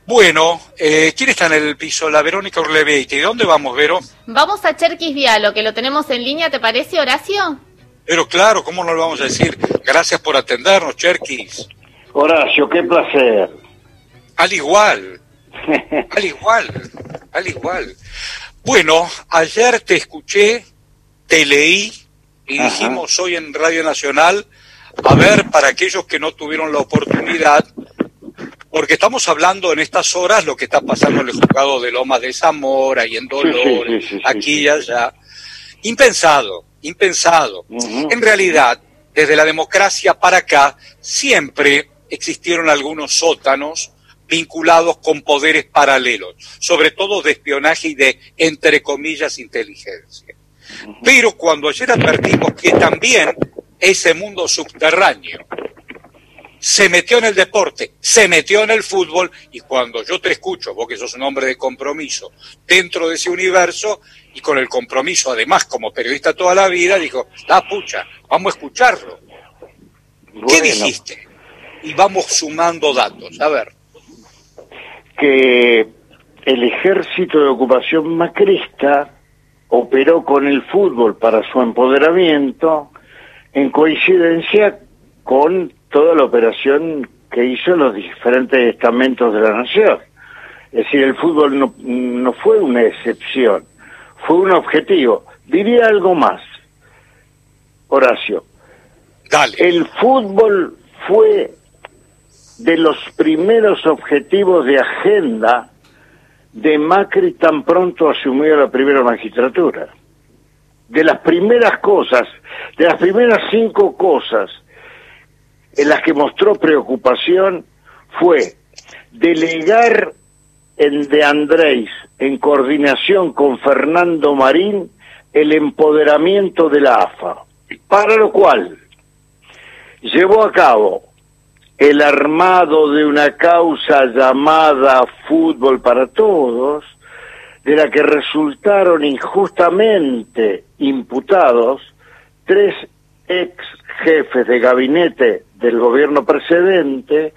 Bueno, ¿quién está en el piso? La Verónica Urlebeite. ¿Y dónde vamos, Vero? Vamos a Cherkis Vialo, que lo tenemos en línea, ¿te parece, Horacio? Pero claro, ¿cómo no lo vamos a decir? Gracias por atendernos, Cherkis. Horacio, qué placer. Al igual, al igual. Bueno, ayer te escuché, te leí y dijimos hoy en Radio Nacional, a ver, para aquellos que no tuvieron la oportunidad, porque estamos hablando en estas horas lo que está pasando en el juzgado de Lomas de Zamora y en Dolores, aquí y allá. Impensado. En realidad, desde la democracia para acá, siempre existieron algunos sótanos vinculados con poderes paralelos, sobre todo de espionaje y de, entre comillas, inteligencia. Pero cuando ayer advertimos que también ese mundo subterráneo se metió en el deporte, se metió en el fútbol, y cuando yo te escucho, vos que sos un hombre de compromiso, dentro de ese universo, y con el compromiso además como periodista toda la vida, dijo, pucha, vamos a escucharlo. Bueno. ¿Qué dijiste? Y vamos sumando datos, a ver. Que el ejército de ocupación macrista operó con el fútbol para su empoderamiento en coincidencia con toda la operación que hizo los diferentes estamentos de la nación. Es decir, el fútbol no fue una excepción, fue un objetivo. Diría algo más, Horacio. Dale. El fútbol fue de los primeros objetivos de agenda de Macri tan pronto asumió la primera magistratura. De las primeras cosas, de las primeras 5 cosas en las que mostró preocupación fue delegar en De Andrés, en coordinación con Fernando Marín, el empoderamiento de la AFA, para lo cual llevó a cabo el armado de una causa llamada Fútbol para Todos, de la que resultaron injustamente imputados 3 ex jefes de gabinete del gobierno precedente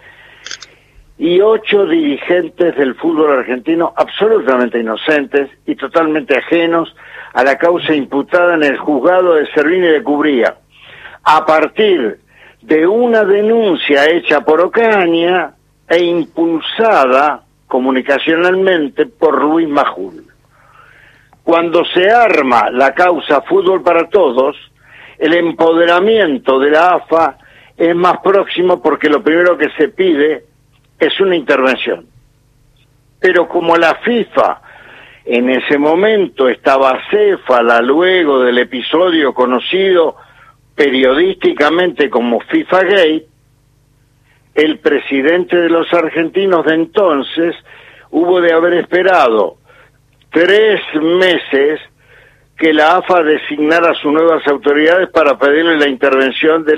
y 8 dirigentes del fútbol argentino absolutamente inocentes y totalmente ajenos a la causa imputada en el juzgado de Servini de Cubría, a partir de una denuncia hecha por Ocaña e impulsada comunicacionalmente por Luis Majul. Cuando se arma la causa Fútbol para Todos, el empoderamiento de la AFA es más próximo porque lo primero que se pide es una intervención. Pero como la FIFA en ese momento estaba acéfala luego del episodio conocido periodísticamente como FIFA Gate, el presidente de los argentinos de entonces hubo de haber esperado 3 meses que la AFA designara sus nuevas autoridades para pedirle la intervención que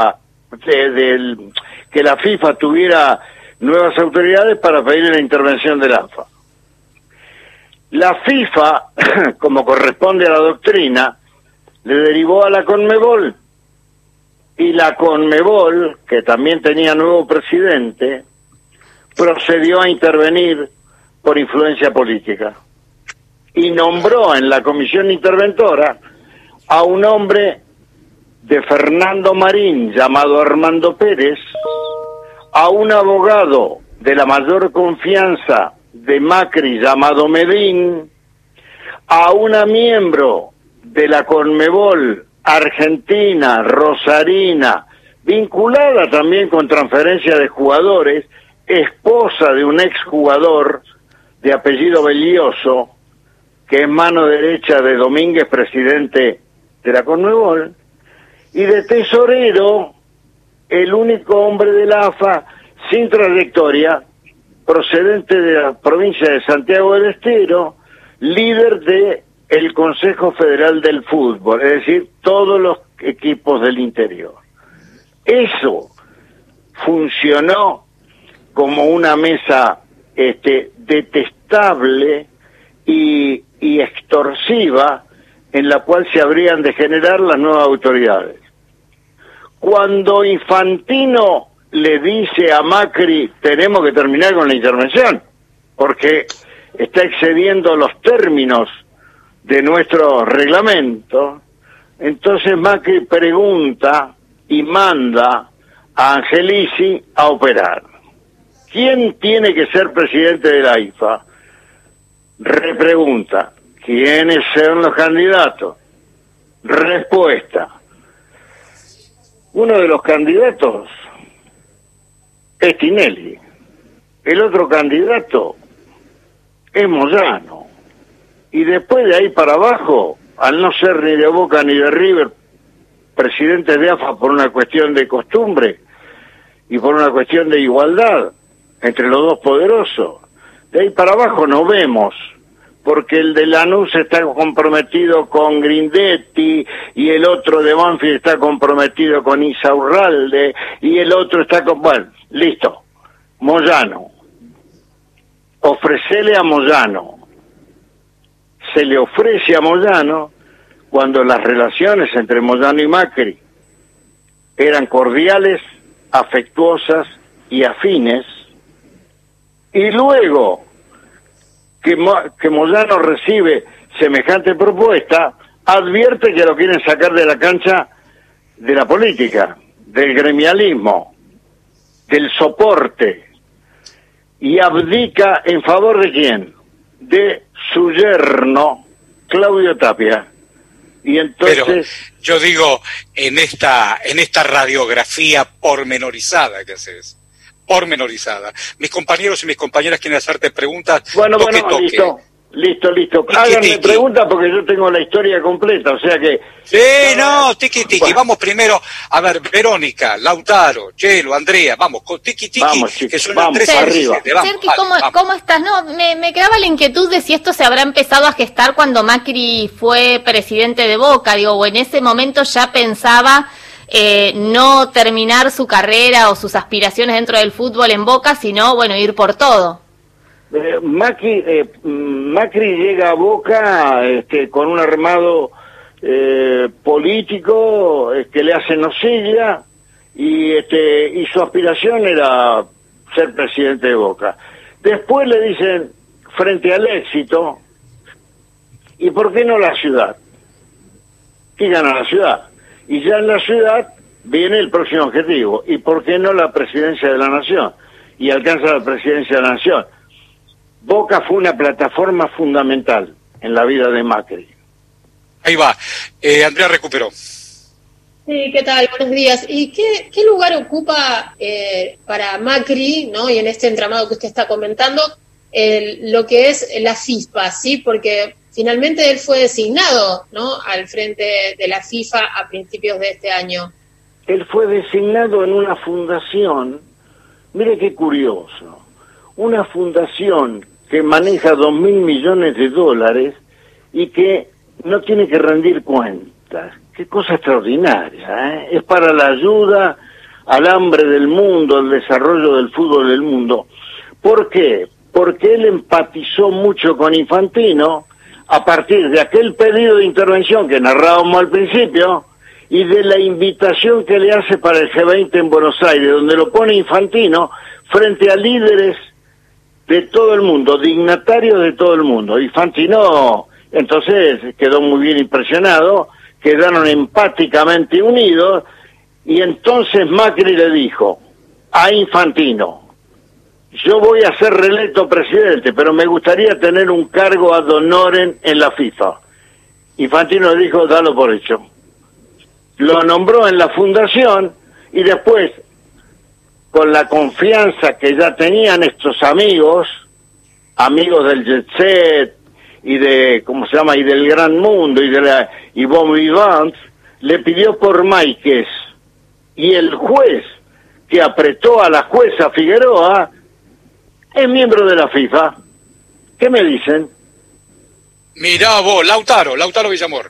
la FIFA tuviera nuevas autoridades para pedirle la intervención de la AFA. La FIFA, como corresponde a la doctrina, le derivó a la Conmebol, y la Conmebol, que también tenía nuevo presidente, procedió a intervenir por influencia política y nombró en la comisión interventora a un hombre de Fernando Marín llamado Armando Pérez, a un abogado de la mayor confianza de Macri llamado Medín, a una miembro de la Conmebol argentina, Rosarina, vinculada también con transferencia de jugadores, esposa de un exjugador de apellido Belioso, que es mano derecha de Domínguez, presidente de la Conmebol, y de tesorero, el único hombre de la AFA sin trayectoria, procedente de la provincia de Santiago del Estero, líder de el Consejo Federal del Fútbol, es decir, todos los equipos del interior. Eso funcionó como una mesa detestable y extorsiva en la cual se habrían de generar las nuevas autoridades. Cuando Infantino le dice a Macri, tenemos que terminar con la intervención, porque está excediendo los términos de nuestro reglamento. Entonces Macri pregunta y manda a Angelici a operar. ¿Quién tiene que ser presidente de la IFA? Repregunta, ¿quiénes son los candidatos? Respuesta, uno de los candidatos es Tinelli, el otro candidato es Moyano, y después de ahí para abajo, al no ser ni de Boca ni de River, presidentes de AFA por una cuestión de costumbre y por una cuestión de igualdad entre los dos poderosos, de ahí para abajo no vemos, porque el de Lanús está comprometido con Grindetti, y el otro de Banfield está comprometido con Insaurralde, y el otro está con... Bueno, listo, Moyano. Ofrecele a Moyano. Se le ofrece a Moyano cuando las relaciones entre Moyano y Macri eran cordiales, afectuosas y afines, y luego que Moyano recibe semejante propuesta, advierte que lo quieren sacar de la cancha de la política, del gremialismo, del soporte, y abdica en favor de ¿quién? De su yerno, Claudio Tapia. Y entonces... Pero yo digo, en esta radiografía pormenorizada que haces, pormenorizada. Mis compañeros y mis compañeras quieren hacerte preguntas. Bueno, listo. Háganme preguntas porque yo tengo la historia completa, o sea que... Sí, no, tiki. Bueno. Vamos primero, a ver, Verónica, Lautaro, Chelo, Andrea, vamos, con tiki, vamos, chicos, que son vamos, las tres arriba. Sergi, ¿cómo estás? No, me quedaba la inquietud de si esto se habrá empezado a gestar cuando Macri fue presidente de Boca, digo, o en ese momento ya pensaba... no terminar su carrera o sus aspiraciones dentro del fútbol en Boca, sino, bueno, ir por todo. Macri llega a Boca con un armado político que le hace nocilla, y su aspiración era ser presidente de Boca. Después le dicen, frente al éxito, ¿y por qué no la ciudad? ¿Quién gana la ciudad? Y ya en la ciudad viene el próximo objetivo. ¿Y por qué no la presidencia de la Nación? Y alcanza la presidencia de la Nación. Boca fue una plataforma fundamental en la vida de Macri. Ahí va. Andrea recuperó. Sí, ¿qué tal? Buenos días. ¿Y qué lugar ocupa para Macri, ¿no? Y en este entramado que usted está comentando, lo que es la FIFA, ¿sí? Porque finalmente él fue designado, ¿no?, al frente de la FIFA a principios de este año. Él fue designado en una fundación, mire qué curioso, una fundación que maneja 2.000 millones de dólares y que no tiene que rendir cuentas. Qué cosa extraordinaria, ¿eh? Es para la ayuda al hambre del mundo, al desarrollo del fútbol del mundo. ¿Por qué? Porque él empatizó mucho con Infantino, a partir de aquel pedido de intervención que narrábamos al principio y de la invitación que le hace para el G20 en Buenos Aires, donde lo pone Infantino frente a líderes de todo el mundo, dignatarios de todo el mundo. Infantino entonces quedó muy bien impresionado, quedaron empáticamente unidos, y entonces Macri le dijo a Infantino: yo voy a ser reelecto presidente, pero me gustaría tener un cargo ad honorem en la FIFA. Infantino le dijo, dalo por hecho. Lo nombró en la fundación, y después, con la confianza que ya tenían estos amigos del Jet Set, y de, ¿cómo se llama?, y del Gran Mundo, y Bon Vivant, le pidió por Máiquez. Y el juez que apretó a la jueza Figueroa es miembro de la FIFA. ¿Qué me dicen? Mirá vos, Lautaro Villamor.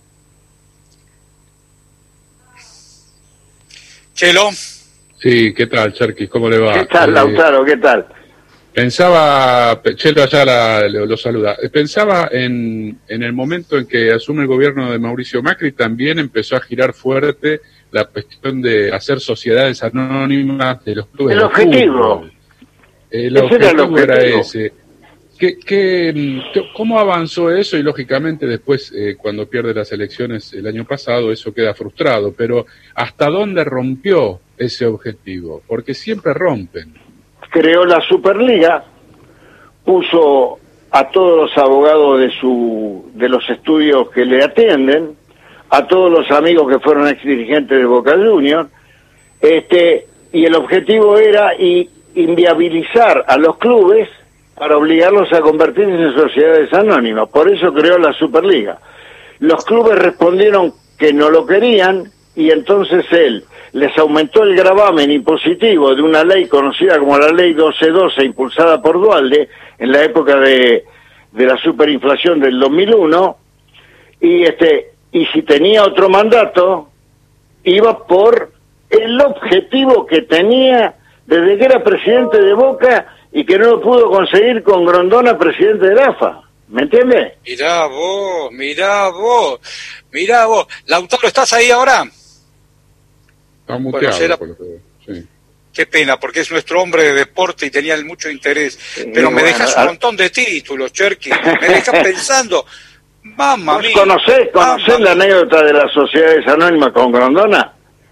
Chelo. Sí, ¿qué tal, Cherkis? ¿Cómo le va? ¿Qué tal, Lautaro? ¿Qué tal? Pensaba, Chelo allá lo saluda, pensaba en el momento en que asume el gobierno de Mauricio Macri, también empezó a girar fuerte la cuestión de hacer sociedades anónimas de los clubes. El objetivo. El objetivo era ese. ¿Cómo avanzó eso? Y lógicamente después, cuando pierde las elecciones el año pasado, eso queda frustrado. Pero ¿hasta dónde rompió ese objetivo? Porque siempre rompen. Creó la Superliga, puso a todos los abogados de los estudios que le atienden, a todos los amigos que fueron ex dirigentes de Boca Juniors, y el objetivo era inviabilizar a los clubes para obligarlos a convertirse en sociedades anónimas. Por eso creó la Superliga. Los clubes respondieron que no lo querían, y entonces él les aumentó el gravamen impositivo de una ley conocida como la Ley 1212, impulsada por Duhalde en la época de la superinflación del 2001, y si tenía otro mandato, iba por el objetivo que tenía desde que era presidente de Boca y que no lo pudo conseguir con Grondona, presidente de la AFA. ¿Me entiendes? Mirá vos. Lautaro, ¿estás ahí ahora? Está muteado, bueno, por lo que veo. Sí. Qué pena, porque es nuestro hombre de deporte y tenía mucho interés. Pero me dejas un montón de títulos, Cherky. Me dejas pensando. Mamma mía. ¿Conocés la anécdota de las sociedades anónimas con Grondona?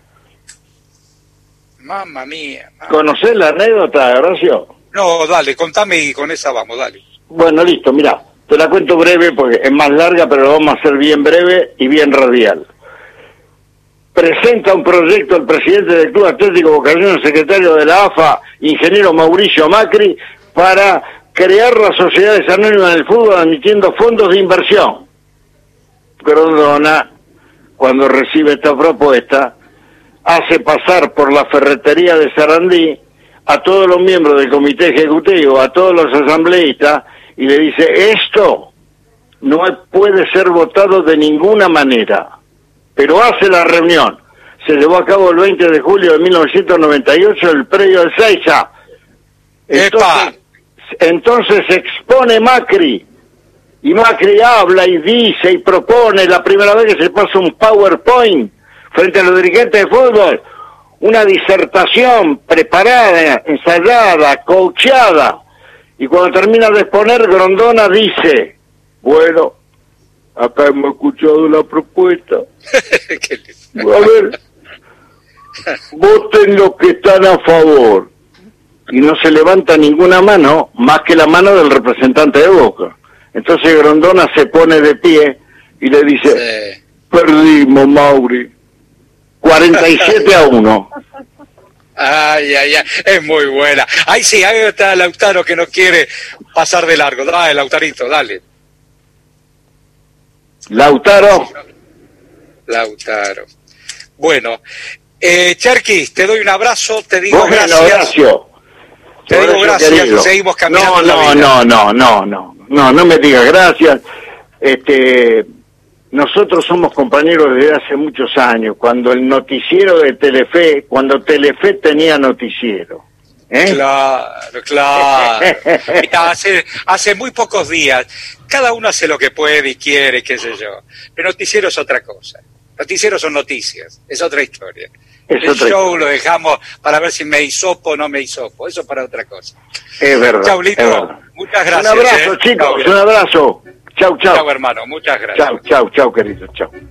Mamma mía. ¿Conocés la anécdota, Horacio? No, dale, contame y con esa vamos, dale. Bueno, listo, mirá. Te la cuento breve porque es más larga, pero lo vamos a hacer bien breve y bien radial. Presenta un proyecto el presidente del Club Atlético Boca Juniors, secretario de la AFA, ingeniero Mauricio Macri, para crear las sociedades anónimas en el fútbol admitiendo fondos de inversión. Grondona, cuando recibe esta propuesta, hace pasar por la ferretería de Sarandí a todos los miembros del comité ejecutivo, a todos los asambleístas, y le dice: esto no puede ser votado de ninguna manera. Pero hace la reunión. Se llevó a cabo el 20 de julio de 1998 en el predio de Seiza. Entonces expone Macri, y Macri habla y dice y propone, la primera vez que se pasa un PowerPoint frente a los dirigentes de fútbol, una disertación preparada, ensayada, coachada, y cuando termina de exponer, Grondona dice: bueno, acá hemos escuchado la propuesta. A ver, voten los que están a favor. Y no se levanta ninguna mano más que la mano del representante de Boca. Entonces Grondona se pone de pie y le dice: perdimos, Mauri, 47-1. Ay, es muy buena. Ahí sí, ahí está Lautaro que no quiere pasar de largo. Dale, Lautarito, dale. Lautaro. Bueno, Cherky, te doy un abrazo, te digo gracias. Horacio. Te digo gracias, querido. Seguimos caminando. No me digas gracias. Nosotros somos compañeros desde hace muchos años, cuando el noticiero de Telefe, cuando Telefe tenía noticiero. Claro. Mira, hace muy pocos días, cada uno hace lo que puede y quiere, qué sé yo. Pero noticiero es otra cosa. Noticieros son noticias, es otra historia. El show lo dejamos para ver si me hisopo o no me hisopo, eso para otra cosa. Es verdad. Chau, Lito, muchas gracias. Un abrazo, chicos, un abrazo. Chau. Chau, hermano, muchas gracias. Chau, querido, chau.